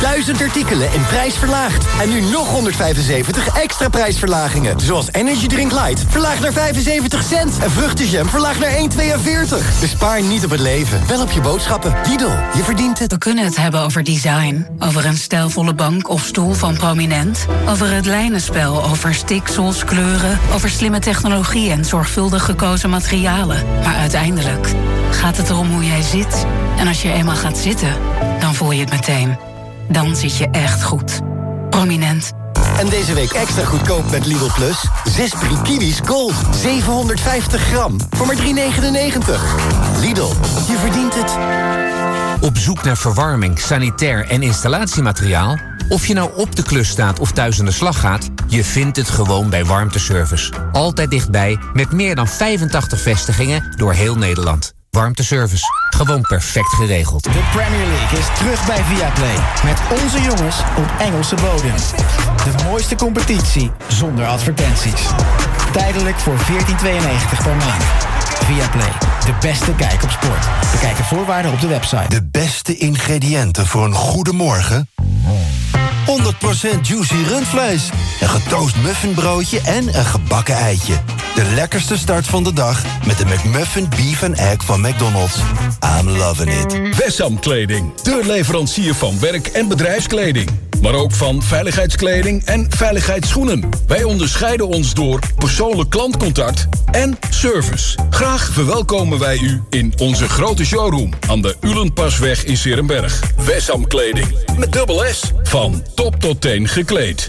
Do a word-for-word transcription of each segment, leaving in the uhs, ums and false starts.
duizend artikelen in prijs verlaagd. En nu nog honderdvijfenzeventig extra prijsverlagingen. Zoals Energy Drink Light verlaagd naar vijfenzeventig cent. En vruchtenjam verlaagd naar één komma tweeënveertig. Bespaar niet op het leven, wel op je boodschappen. Lidl, je verdient het. We kunnen het hebben over design. Over een stijlvolle bank of stoel van Prominent. Over het lijnenspel, over stiksels, kleuren. Over slimme technologie en zorgvuldig gekozen materialen. Maar uiteindelijk gaat het erom hoe jij zit. En als je eenmaal gaat zitten, dan voel je het meteen. Dan zit je echt goed. Prominent. En deze week extra goedkoop met Lidl Plus. Zes Brie Kiwis Gold. zevenhonderdvijftig gram. Voor maar drie negenennegentig. Lidl, je verdient het. Op zoek naar verwarming, sanitair en installatiemateriaal? Of je nou op de klus staat of thuis aan de slag gaat, je vindt het gewoon bij Warmteservice. Altijd dichtbij, met meer dan vijfentachtig vestigingen door heel Nederland. Warmteservice. Gewoon perfect geregeld. De Premier League is terug bij Viaplay. Met onze jongens op Engelse bodem. De mooiste competitie zonder advertenties. Tijdelijk voor veertien tweeënnegentig per maand. Viaplay. De beste kijk op sport. Bekijk de voorwaarden op de website. De beste ingrediënten voor een goede morgen? honderd procent juicy rundvlees. Een getoast muffinbroodje en een gebakken eitje. De lekkerste start van de dag met de McMuffin Beef and Egg van McDonald's. I'm loving it. Wessam Kleding. De leverancier van werk- en bedrijfskleding. Maar ook van veiligheidskleding en veiligheidsschoenen. Wij onderscheiden ons door persoonlijk klantcontact en service. Graag verwelkomen wij u in onze grote showroom aan de Ulenpasweg in 's Heerenberg. Wessam Kleding. Met dubbel S. Van top tot teen gekleed.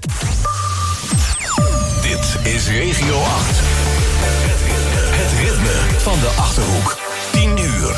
Dit is Regio acht. Het ritme van de Achterhoek. tien uur.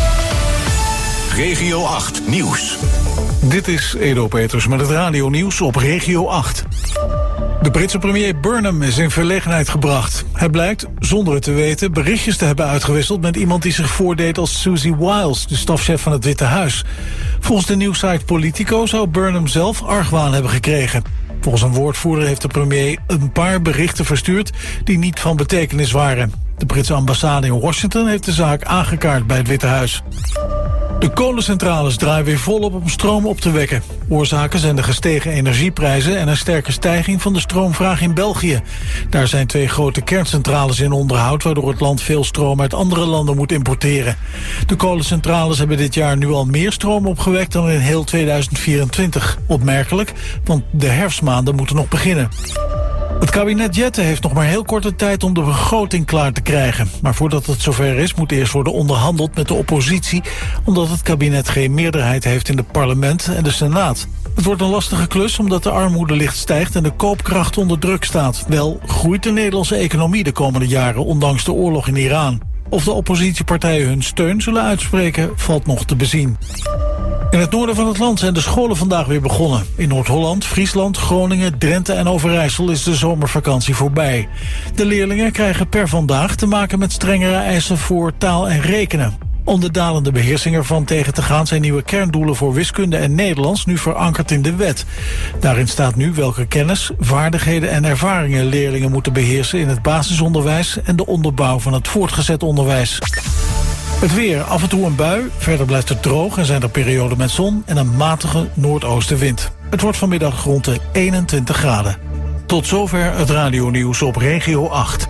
Regio acht Nieuws. Dit is Edo Peters met het radionieuws op Regio acht. De Britse premier Burnham is in verlegenheid gebracht. Hij blijkt, zonder het te weten, berichtjes te hebben uitgewisseld met iemand die zich voordeed als Susie Wiles, de stafchef van het Witte Huis. Volgens de nieuwssite Politico zou Burnham zelf argwaan hebben gekregen. Volgens een woordvoerder heeft de premier een paar berichten verstuurd die niet van betekenis waren. De Britse ambassade in Washington heeft de zaak aangekaart bij het Witte Huis. De kolencentrales draaien weer volop om stroom op te wekken. Oorzaken zijn de gestegen energieprijzen en een sterke stijging van de stroomvraag in België. Daar zijn twee grote kerncentrales in onderhoud, waardoor het land veel stroom uit andere landen moet importeren. De kolencentrales hebben dit jaar nu al meer stroom opgewekt dan in heel tweeduizend vierentwintig. Opmerkelijk, want de herfstmaanden moeten nog beginnen. Het kabinet Jette heeft nog maar heel korte tijd om de begroting klaar te krijgen. Maar voordat het zover is, moet eerst worden onderhandeld met de oppositie, omdat het kabinet geen meerderheid heeft in het parlement en de Senaat. Het wordt een lastige klus omdat de armoede licht stijgt en de koopkracht onder druk staat. Wel groeit de Nederlandse economie de komende jaren, ondanks de oorlog in Iran. Of de oppositiepartijen hun steun zullen uitspreken, valt nog te bezien. In het noorden van het land zijn de scholen vandaag weer begonnen. In Noord-Holland, Friesland, Groningen, Drenthe en Overijssel is de zomervakantie voorbij. De leerlingen krijgen per vandaag te maken met strengere eisen voor taal en rekenen. Om de dalende beheersing ervan tegen te gaan zijn nieuwe kerndoelen voor wiskunde en Nederlands nu verankerd in de wet. Daarin staat nu welke kennis, vaardigheden en ervaringen leerlingen moeten beheersen in het basisonderwijs en de onderbouw van het voortgezet onderwijs. Het weer, af en toe een bui, verder blijft het droog en zijn er perioden met zon en een matige noordoostenwind. Het wordt vanmiddag rond de eenentwintig graden. Tot zover het radionieuws op Regio acht.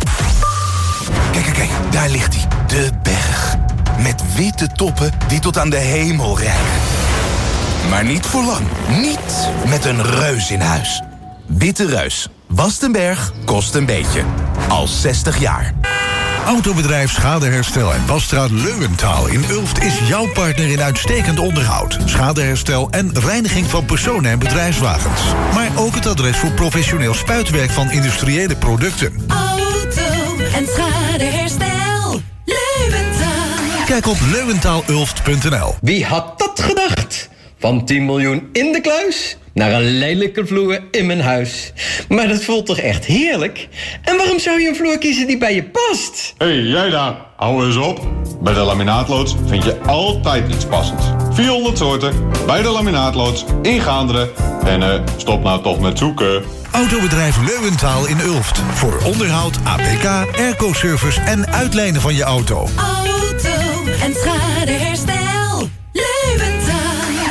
Kijk, kijk, kijk, daar ligt hij. De berg. Met witte toppen die tot aan de hemel reiken. Maar niet voor lang. Niet met een reus in huis. Witte Reus. Wastenberg kost een beetje. Al zestig jaar. Autobedrijf Schadeherstel en Wasstraat Leuwentaal in Ulft is jouw partner in uitstekend onderhoud, schadeherstel en reiniging van personen- en bedrijfswagens. Maar ook het adres voor professioneel spuitwerk van industriële producten. Auto- en schadeherstel Leuwentaal. Kijk op leuwentaalulft punt n l. Wie had dat gedacht? Van tien miljoen in de kluis naar een lelijke vloer in mijn huis. Maar dat voelt toch echt heerlijk? En waarom zou je een vloer kiezen die bij je past? Hé, hey, jij daar, hou eens op. Bij de Laminaatloods vind je altijd iets passends. vierhonderd soorten, bij de Laminaatloods, in Gaanderen. En uh, stop nou toch met zoeken. Autobedrijf Leuwentaal in Ulft. Voor onderhoud, A P K, airco-service en uitlijnen van je auto. Auto- en schadeherstel Leuwentaal.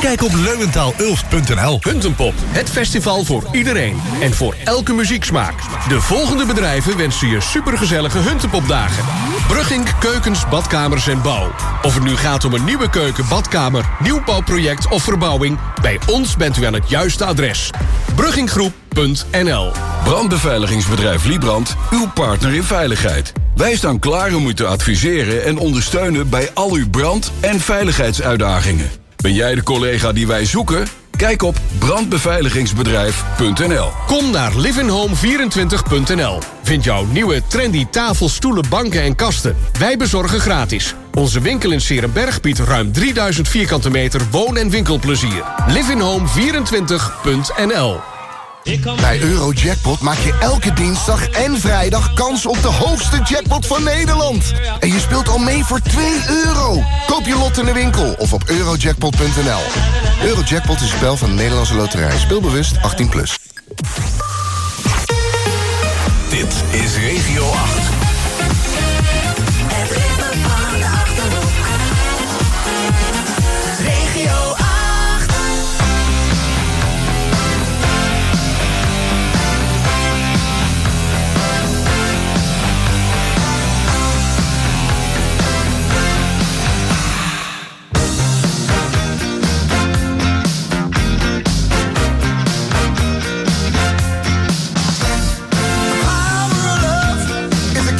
Kijk op leeuwentaal ulft punt n l. Huntenpop, het festival voor iedereen en voor elke muzieksmaak. De volgende bedrijven wensen je supergezellige Huntenpopdagen. Brugging Keukens, Badkamers en Bouw. Of het nu gaat om een nieuwe keuken, badkamer, nieuwbouwproject of verbouwing, bij ons bent u aan het juiste adres. Brugginggroep punt n l. Brandbeveiligingsbedrijf Librand, uw partner in veiligheid. Wij staan klaar om u te adviseren en ondersteunen bij al uw brand- en veiligheidsuitdagingen. Ben jij de collega die wij zoeken? Kijk op brandbeveiligingsbedrijf punt n l. Kom naar living home vierentwintig punt n l. Vind jouw nieuwe trendy tafels, stoelen, banken en kasten. Wij bezorgen gratis. Onze winkel in 's Heerenberg biedt ruim drieduizend vierkante meter woon- en winkelplezier. living home vierentwintig punt n l. Bij Eurojackpot maak je elke dinsdag en vrijdag kans op de hoogste jackpot van Nederland. En je speelt al mee voor twee euro. Koop je lot in de winkel of op eurojackpot punt n l. Eurojackpot is een spel van de Nederlandse Loterij. Speelbewust achttien plus. Dit is Regio acht. Het ritme van de Achterhoek. Regio acht. Power of love is a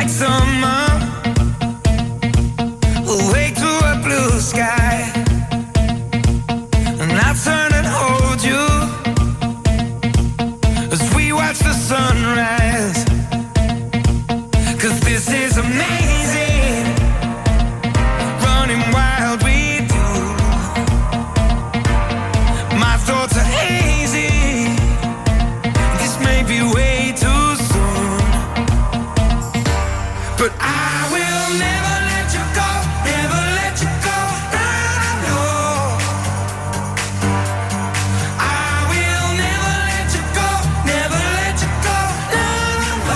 like summer, awake to a blue sky, and I turn and hold you as we watch the sunrise. 'Cause this is amazing, running wild we do. My thoughts are hazy, this may be way too soon, but I will never let you go, never let you go, no, no. I will never let you go, never let you go, no, no.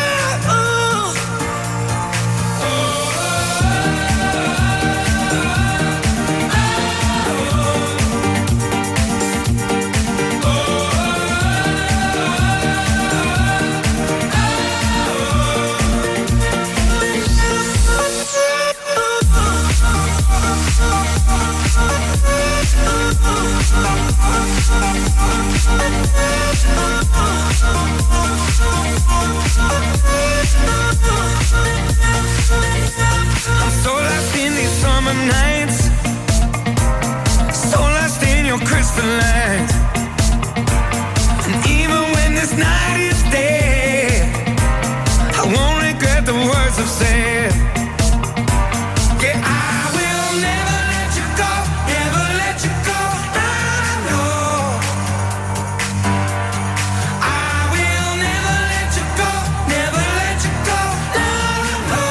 I'm so lost in these summer nights, so lost in your crystal light. And even when this night is dead, I won't regret the words I've said. Yeah, I will never let you go, never let you go, no, no. I will never let you go, never let you go, no, no.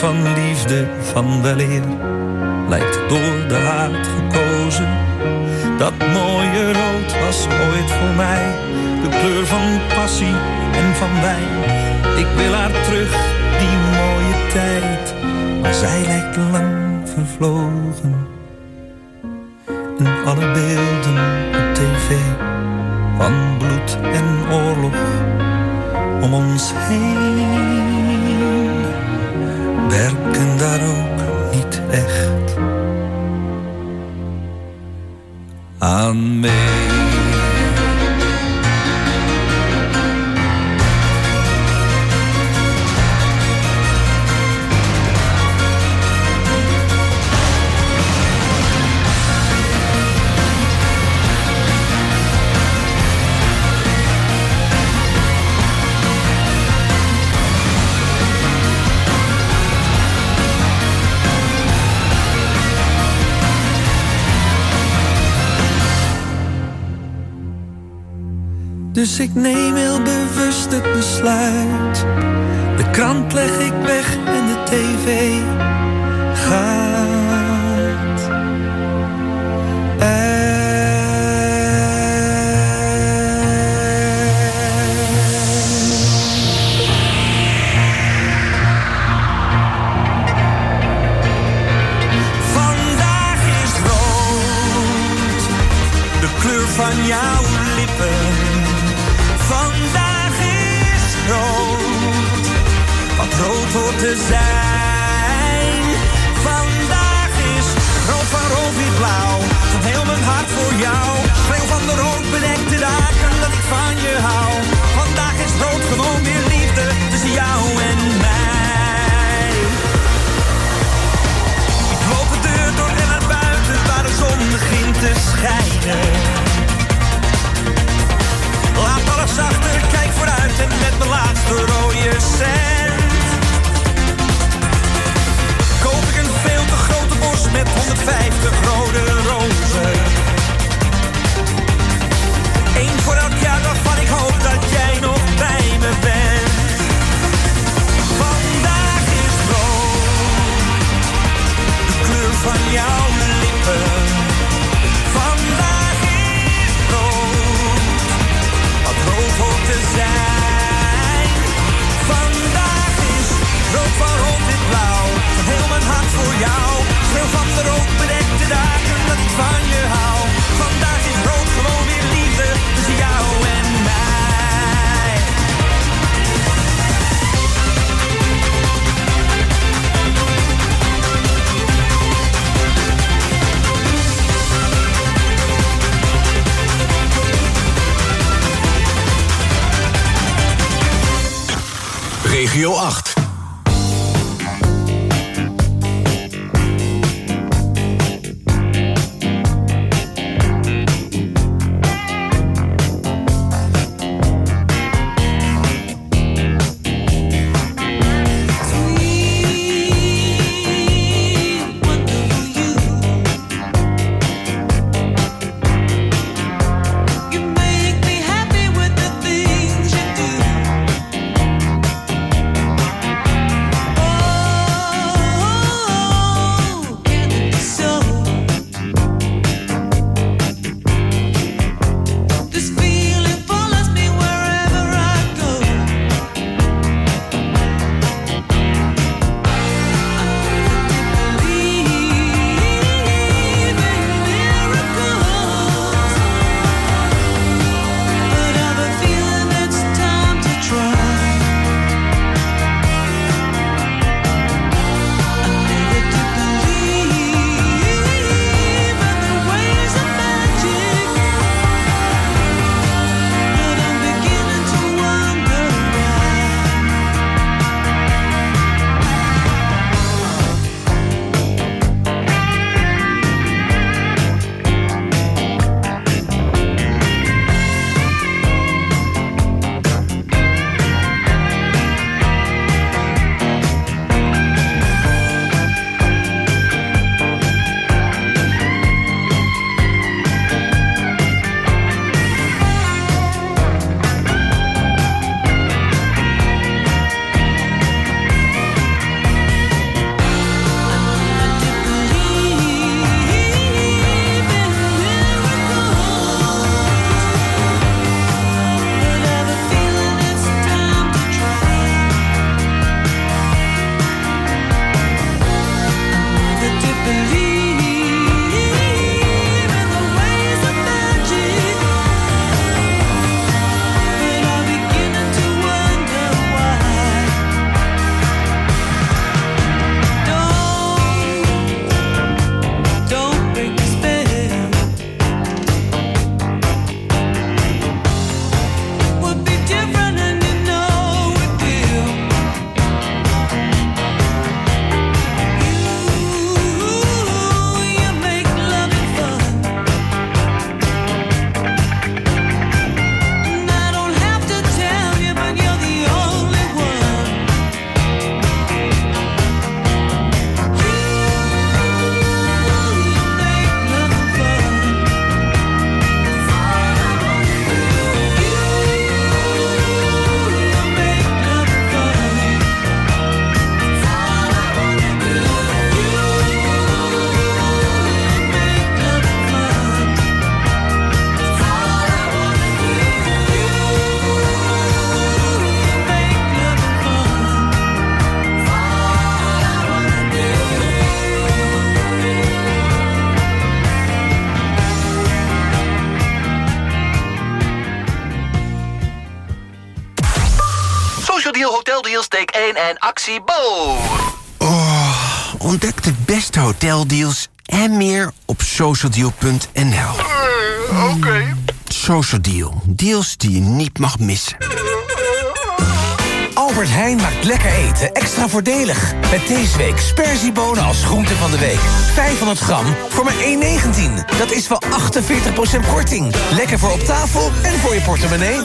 van liefde, van weleer, lijkt door de haat gekozen. Dat mooie rood was ooit voor mij de kleur van passie en van wijn. Ik wil haar terug, die mooie tijd, maar zij lijkt lang vervlogen. En alle beelden op tv van bloed en oorlog om ons heen werken daar ook niet echt aan mee. Dus ik neem heel bewust het besluit. De krant leg ik weg en de tv gaat uit. Vandaag is rood, de kleur van jouw lippen. Vandaag is rood, wat rood hoort te zijn. Vandaag is rood van rood-wit-blauw, van heel mijn hart voor jou. Schreeuw van de rood bedekte dagen dat ik van je hou. Vandaag is rood gewoon weer liefde tussen jou en mij. Ik loop de deur door en naar buiten waar de zon begint te schijnen. Laat alles achter, kijk vooruit en met mijn laatste rode cent koop ik een veel te grote bos met honderdvijftig rode rozen. Eén voor elk jaar waarvan ik hoop dat jij nog bij me bent. Vandaag is rood, de kleur van jouw lippen. Vandaag is rood, wat rood hoort te zijn. Vandaag is rood van rood-wit-blauw, van heel mijn hart voor jou. Schreeuw van de rood bedekte dagen dat ik van je hou. Vandaag is rood gewoon weer liefde tussen jou en mij. Regio acht. You make me happy with the things you do. Hoteldeals, take één en actie Bo! Oh, ontdek de beste hoteldeals en meer op socialdeal punt n l. Uh, Oké. Okay. Socialdeal. Deals die je niet mag missen. Albert Heijn maakt lekker eten extra voordelig. Met deze week sperziebonen als groente van de week. vijfhonderd gram voor maar één negentien. Dat is wel achtenveertig procent korting. Lekker voor op tafel en voor je portemonnee.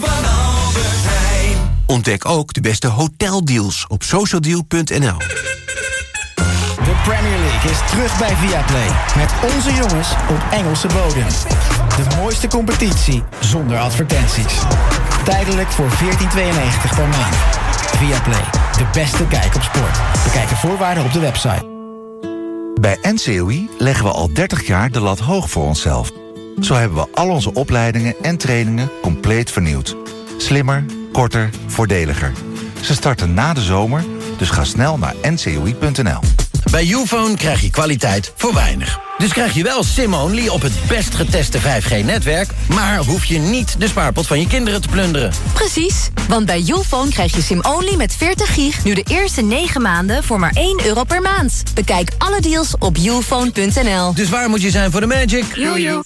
Ontdek ook de beste hoteldeals op socialdeal punt n l. De Premier League is terug bij Viaplay. Met onze jongens op Engelse bodem. De mooiste competitie zonder advertenties. Tijdelijk voor veertien tweeënnegentig per maand. Viaplay, de beste kijk op sport. Bekijk de voorwaarden op de website. Bij N C O I leggen we al dertig jaar de lat hoog voor onszelf. Zo hebben we al onze opleidingen en trainingen compleet vernieuwd. Slimmer, korter, voordeliger. Ze starten na de zomer, dus ga snel naar n c o i punt n l. Bij Youfone krijg je kwaliteit voor weinig. Dus krijg je wel SIM-only op het best geteste vijf G-netwerk... maar hoef je niet de spaarpot van je kinderen te plunderen. Precies, want bij Youfone krijg je SIM-only met veertig gig... nu de eerste negen maanden voor maar één euro per maand. Bekijk alle deals op youfone punt n l. Dus waar moet je zijn voor de magic? Jojo.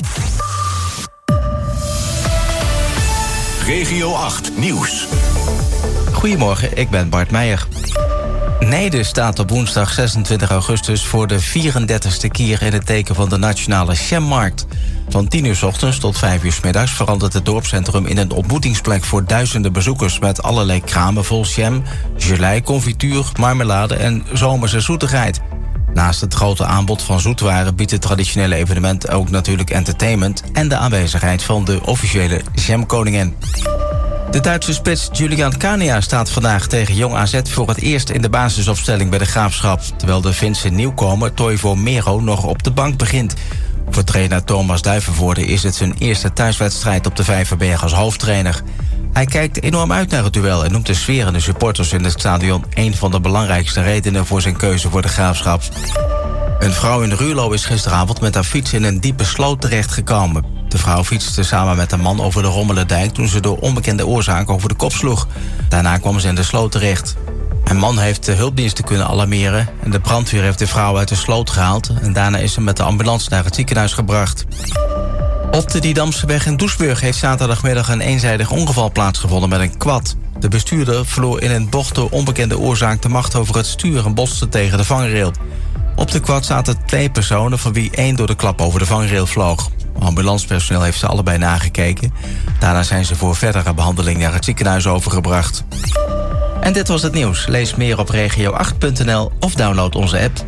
Regio acht Nieuws. Goedemorgen, ik ben Bart Meijer. Neede staat op woensdag zesentwintig augustus voor de vierendertigste keer in het teken van de Nationale Jammarkt. Van tien uur 's ochtends tot vijf uur 's middags verandert het dorpscentrum in een ontmoetingsplek voor duizenden bezoekers met allerlei kramen vol jam, gelei, confituur, marmelade en zomerse zoetigheid. Naast het grote aanbod van zoetwaren biedt het traditionele evenement ook natuurlijk entertainment en de aanwezigheid van de officiële jamkoningin. De Duitse spits Julian Kania staat vandaag tegen Jong A Z voor het eerst in de basisopstelling bij de Graafschap, terwijl de Finse nieuwkomer Toivo Mero nog op de bank begint. Voor trainer Thomas Duivenvoorde is het zijn eerste thuiswedstrijd op de Vijverberg als hoofdtrainer. Hij kijkt enorm uit naar het duel en noemt de sfeer en de supporters in het stadion een van de belangrijkste redenen voor zijn keuze voor de Graafschap. Een vrouw in Ruurlo is gisteravond met haar fiets in een diepe sloot terechtgekomen. De vrouw fietste samen met een man over de Rommelendijk toen ze door onbekende oorzaak over de kop sloeg. Daarna kwam ze in de sloot terecht. Een man heeft de hulpdiensten kunnen alarmeren en de brandweer heeft de vrouw uit de sloot gehaald en daarna is ze met de ambulance naar het ziekenhuis gebracht. Op de Didamseweg in Doesburg heeft zaterdagmiddag een eenzijdig ongeval plaatsgevonden met een quad. De bestuurder verloor in een bocht door onbekende oorzaak de macht over het stuur en botste tegen de vangrail. Op de quad zaten twee personen van wie één door de klap over de vangrail vloog. Ambulancepersoneel heeft ze allebei nagekeken. Daarna zijn ze voor verdere behandeling naar het ziekenhuis overgebracht. En dit was het nieuws. Lees meer op regio acht punt n l of download onze app.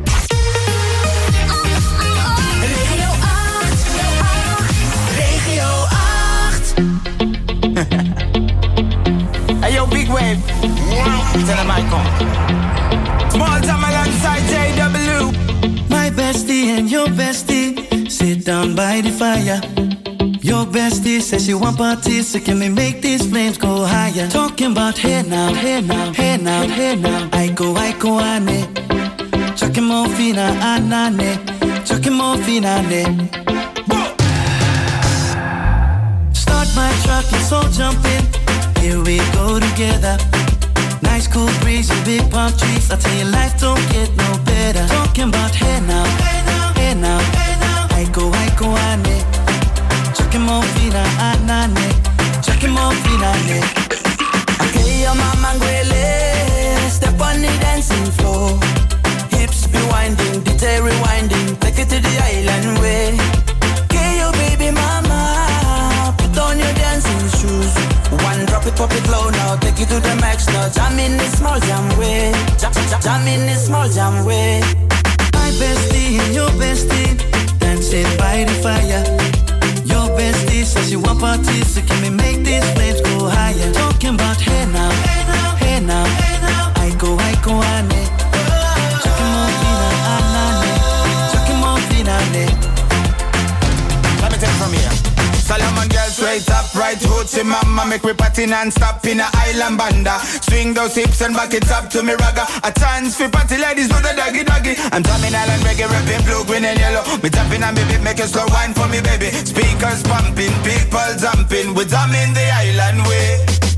Hey yo, Big Wave. Tell him I come. Small time alongside J W. My bestie and your bestie sit down by the fire. Your bestie says she want parties, so can we make these flames go higher? Talking about hey now, hey now, hey now, hey now. I go, I go, ane. Chucking more fina, anane. Chucking more fina, ane. Start my truck, let's all jump in. Here we go together. Nice cool breeze and big palm trees. I tell you, life don't get no better. Talking about hey now, hey now, hey now, hey now. I go, I go, ane. Chucking more fina, anane. Chucking more fina, ane. Okay, your mama ngwele. Step on the dancing floor. Hips be winding, detail rewinding. Take it to the island way. Okay, your baby mama. Put on your dancing shoes. One drop it, pop it low now. Take it to the max now. Jam in this small jam way. Jam, jam, jam in this small jam way. My bestie and your bestie dancing by the fire. Your bestie says she want parties, so can we make these flames go higher? Talking about hey now, hey now, hey now, hey now. I go, I go, ane. Chucking more fina, anane. Chucking more fina, ane. Let me take it from here. Solomon girl straight up, right hoochie mama. Make we party non-stop in a island banda. Swing those hips and back it up to me ragga. A chance for party ladies do the doggy doggy. I'm drumming island reggae, rapping blue, green and yellow. Me tapping on me beat, make a slow wine for me baby. Speakers pumping, people jumping. We drumming the island way.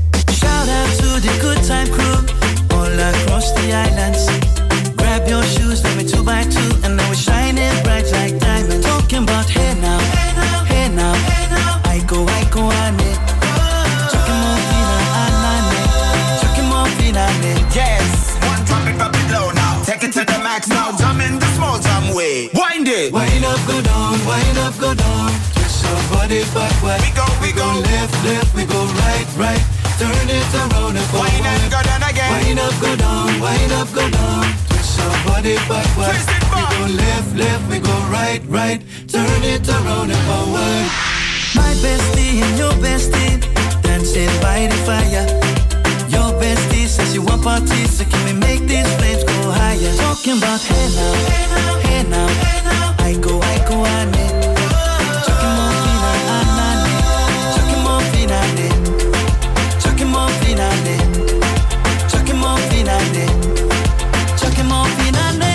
Shout out to the good time crew all across the islands. Grab your shoes, let me two by two, and now we're shining bright like diamonds. Talking about hey now, hey now, hey now, hey now. I go, I go, ane. Chucking more fina, anane. Chucking more fina, ane. Yes, one drop it, drop it low now. Take it to the max now. Jump in the small jump way. Wind it. Wind up, go down, wind up, go down. Twist your body backward. We go, we we go, go left, left, we go right, right. Turn it around and forward. Wind and go down again. Wind up, go down, wind up, go down. Twist your body backward. Twist it back. We go left, left, we go right, right. Turn it around and forward. My bestie and your bestie dancing by the fire. Your bestie says you want parties, so can we make these flames go higher? Talking about hey now, hey now, hey now, hey now. I go, I go, ane. Chucking more fina, anane. Chucking more fina, ane. Chucking more fina, ane. Chucking more fina, ane. Chucking more fina, ane.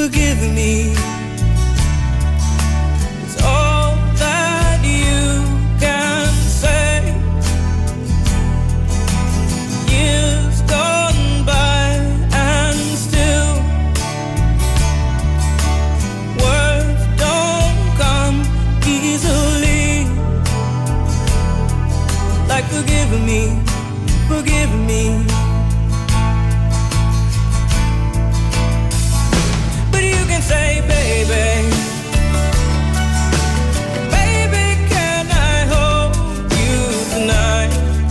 forgive me. It's all that you can say. Years gone by and still words don't come easily. Like forgive me, forgive me. But you can say, baby, baby, can I hold you tonight?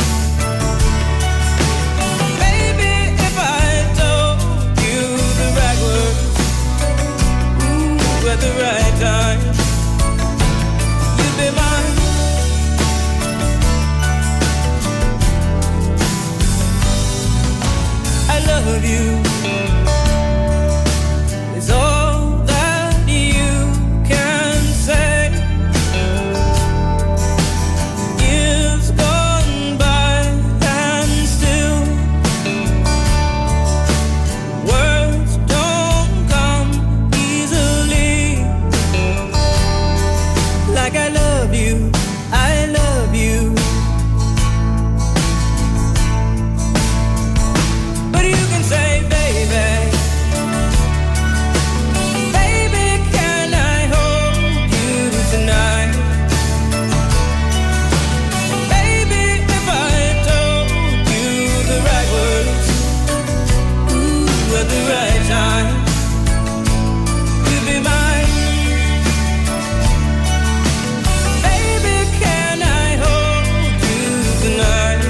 Baby, if I told you the right words, ooh, at the right time, you'd be mine. I love you. It's all that you can say. Years gone by and still words don't come easily. Like I love you, I love you. But you can say, baby, baby, can I hold you tonight? Baby, if I told you the right words, ooh, at the right time, you'd be mine. Baby, can I hold you tonight?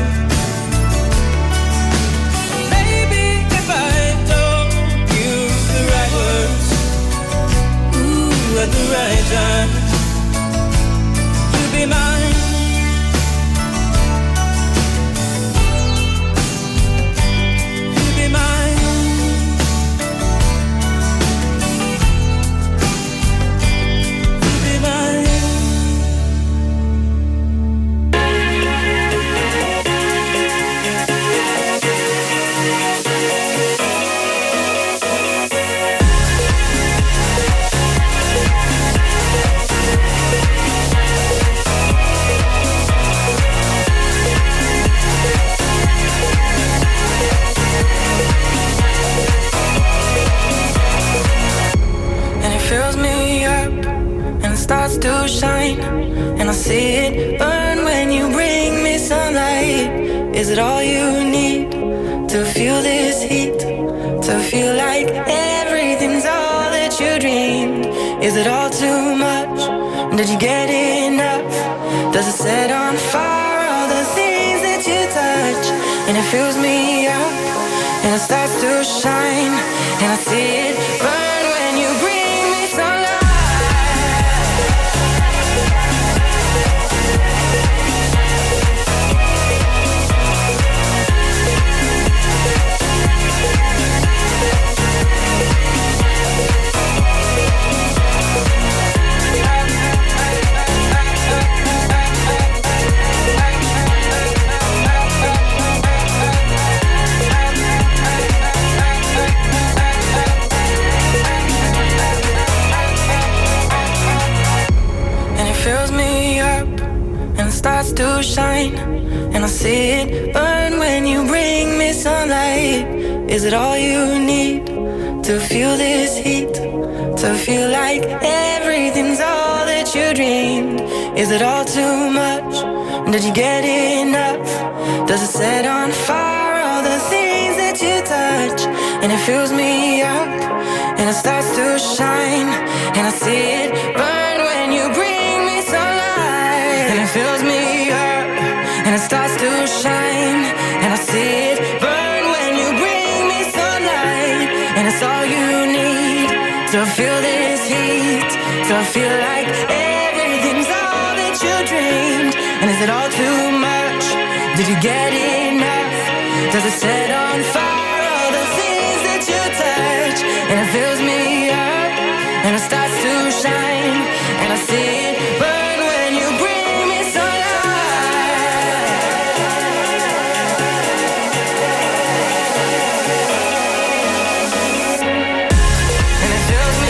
Baby, if I told you the right words, ooh, at the right time, you'd be mine. You'd be mine. You'd be mine. And it fills me up and it starts to shine, and I see it burn when you bring me sunlight. Is it all you need to feel this heat? To feel like everything's all that you dreamed? Is it all too much? Did you get enough? Does it set on fire all the things that you touch? And it fills me up and it starts to shine, and I see it burn when you bring me sunlight. Fills me up and it starts to shine, and I see it burn when you bring me sunlight. Is it all you need to feel this heat? To feel like everything's all that you dreamed? Is it all too much? Did you get enough? Does it set on fire all the things that you touch? And it fills me up and it starts to shine, and I see it burn when you bring. And it fills me up and it starts to shine, and I see it burn when you bring me sunlight. And it's all you need to feel this heat, to feel like everything's all that you dreamed. And is it all too much? Did you get enough? Does it set on fire all the things that you touch? And it fills me up and it starts to shine, and I see it burn when you bring me sunlight. And it fills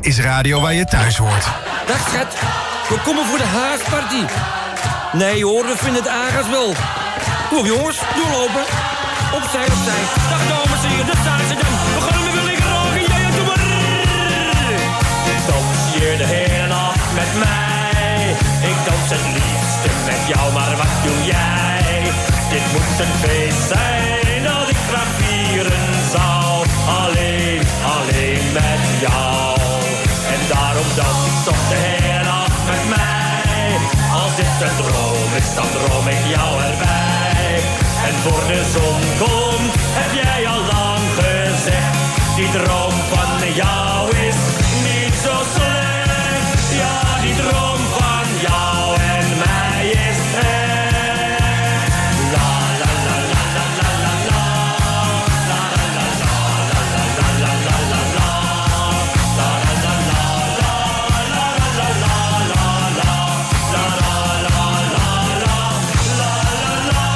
is radio waar je thuis hoort. Dag schat, we komen voor de haasparty. Nee hoor, we vinden het agas wel. Kom op jongens, doorlopen. Opzij, opzij. Dag dames en heren, daar staan ze dan. We gaan hem weer lekker roken, ja ja, doe maar. Dans je de hele nacht met mij. Ik dans het liefste met jou, maar wat doe jij? Dit moet een feest zijn dat ik graag vieren zou. Alleen, alleen met jou. En daarom dans ik toch de hele nacht met mij. Als dit een droom is, dan droom ik jou erbij. En voor de zon komt, heb jij al lang gezegd. Die droom van jou is niet zo slecht. Ja, die droom van jou en mij is echt. La la la la la la la la. La la la la la la la la la la. La la la la la la la la la la. La la la la la la la la.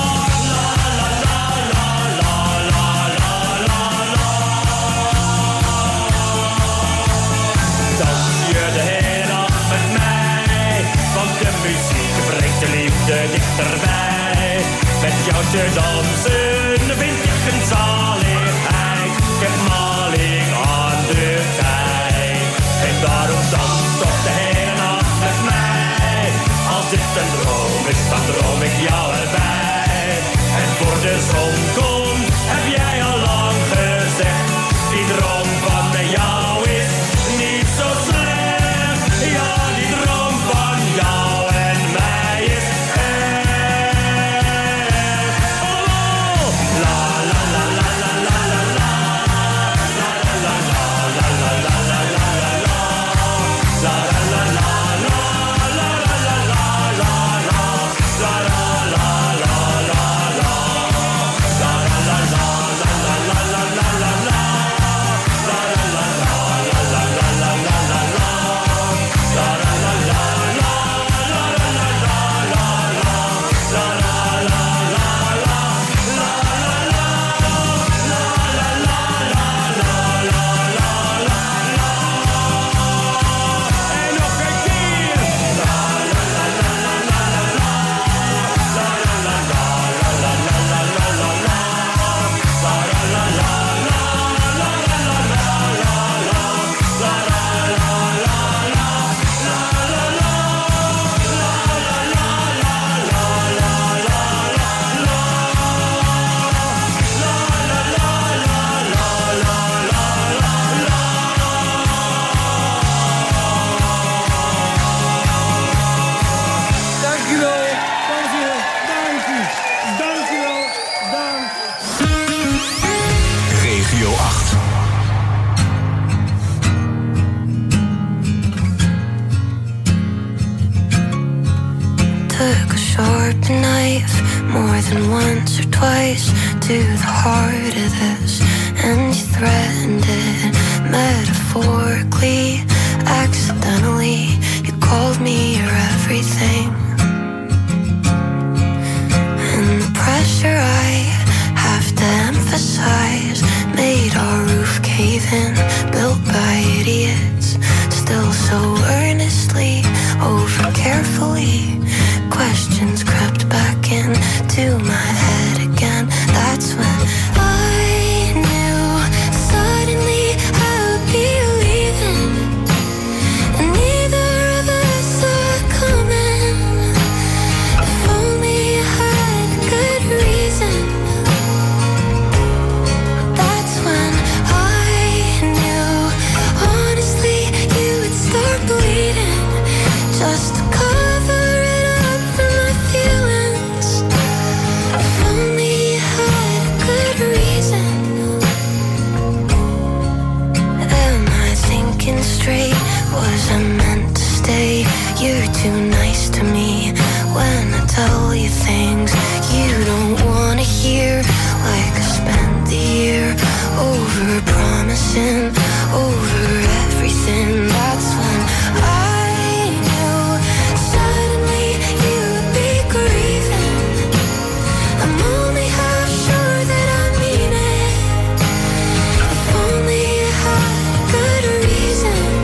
Dans je de hele nacht met mij, want de muziek brengt de liefde dichterbij. Met jou te dansen vind ik een zaligheid. Ik heb maling aan de tijd. En daarom dans toch de hele nacht met mij. Als dit een droom is, dan droom ik jou erbij. En voor de zon komt, heb jij al lang gezegd. Die droom van jou is niet zo slecht. Ja, die droom van jou en mij is echt. Oh, la la la la la la la la. La la la la la la la la la la. La la la la la la la la la la la. La la la la la la. La la la la la la la la la la la. La la la la la la la la la la la. La la la la la la la la la la la. La la la la la la En nog een keer. La la la la la la la la. La la la la la la la la la la la. La la la la la la la la la la. La la la la la la la la. Dankjewel, dankjewel, dankjewel, dankjewel, dank. Regio acht. Took a sharp knife more than once or twice to the heart of this, and you threatened it metaphorically, accidentally. You called me your everything, and the pressure I have to emphasize made our roof cave in, built by idiots, still so earnestly, over carefully. Questions crept back into my head again. That's when I knew suddenly I would be leaving, and neither of us saw it coming. If only I had a good reason. That's when I knew, honestly, you would start bleeding just to cover it up for my feelings. If only you had a good reason. Am I thinking straight? Was I meant to stay? You're too nice to me when I tell you things you don't wanna hear. Like I spent the year over promising, over everything. That's when I knew suddenly you would be grieving. I'm only half sure that I mean it. If only you had a good reason.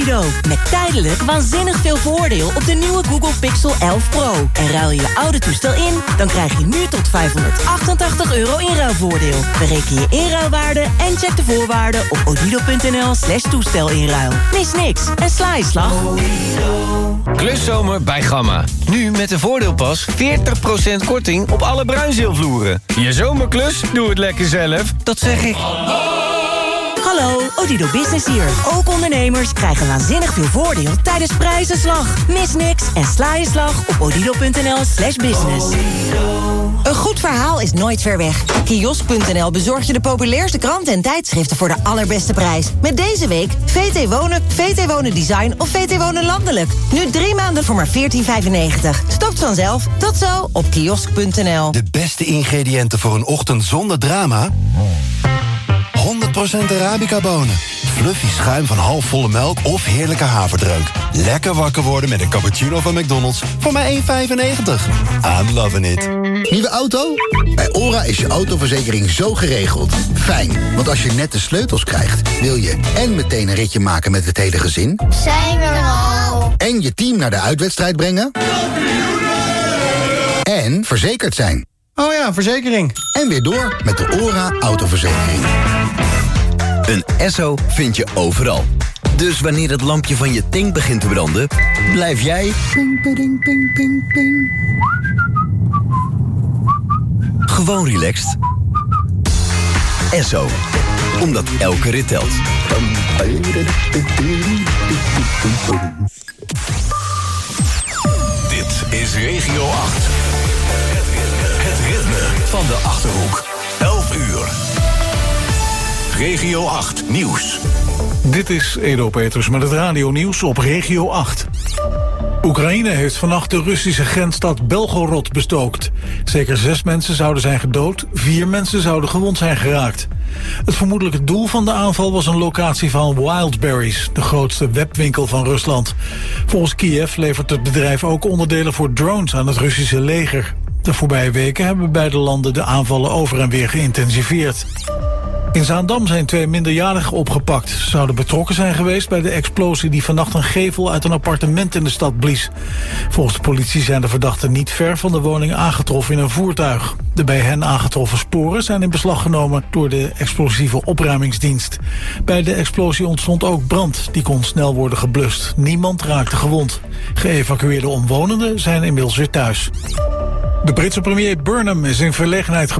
Odido. Met tijdelijk waanzinnig veel voordeel op de nieuwe Google Pixel elf Pro. En ruil je je oude toestel in, dan krijg je nu tot vijfhonderdachtentachtig euro inruilvoordeel. Bereken je inruilwaarde en check de voorwaarden op odido.nl slash toestelinruil. Mis niks en sla je slag. Kluszomer bij Gamma. Nu met de voordeelpas veertig procent korting op alle bruinzeelvloeren. Je zomerklus, doe het lekker zelf. Dat zeg ik. Hallo, Odido Business hier. Ook ondernemers krijgen waanzinnig veel voordeel tijdens prijzenslag. Mis niks en sla je slag op odido.nl slash business. Een goed verhaal is nooit ver weg. Kiosk punt n l bezorgt je de populairste kranten en tijdschriften voor de allerbeste prijs. Met deze week V T Wonen, V T Wonen Design of V T Wonen Landelijk. Nu drie maanden voor maar veertien vijfennegentig. Stopt vanzelf. Tot zo op kiosk punt n l. De beste ingrediënten voor een ochtend zonder drama? honderd procent Arabica-bonen. Fluffy schuim van halfvolle melk of heerlijke haverdrank. Lekker wakker worden met een cappuccino van McDonald's voor maar één vijfennegentig. I'm loving it. Nieuwe auto? Bij ORA is je autoverzekering zo geregeld. Fijn, want als je net de sleutels krijgt, wil je en meteen een ritje maken met het hele gezin. Zijn we er al? En je team naar de uitwedstrijd brengen. En verzekerd zijn. Oh ja, verzekering. En weer door met de ORA autoverzekering. Een Esso vind je overal. Dus wanneer het lampje van je tank begint te branden, blijf jij Ping, ping, ping, ping, ping. gewoon relaxed. Esso, omdat elke rit telt. Dit is Regio acht. Het ritme van de Achterhoek. elf uur. Regio acht Nieuws. Dit is Edo Petrus met het radio-nieuws op Regio acht. Oekraïne heeft vannacht de Russische grensstad Belgorod bestookt. Zeker zes mensen zouden zijn gedood, vier mensen zouden gewond zijn geraakt. Het vermoedelijke doel van de aanval was een locatie van Wildberries, de grootste webwinkel van Rusland. Volgens Kiev levert het bedrijf ook onderdelen voor drones aan het Russische leger. De voorbije weken hebben beide landen de aanvallen over en weer geïntensiveerd. In Zaandam zijn twee minderjarigen opgepakt. Ze zouden betrokken zijn geweest bij de explosie die vannacht een gevel uit een appartement in de stad blies. Volgens de politie zijn de verdachten niet ver van de woning aangetroffen in een voertuig. De bij hen aangetroffen sporen zijn in beslag genomen door de explosieve opruimingsdienst. Bij de explosie ontstond ook brand. Die kon snel worden geblust. Niemand raakte gewond. Geëvacueerde omwonenden zijn inmiddels weer thuis. De Britse premier Burnham is in verlegenheid gebracht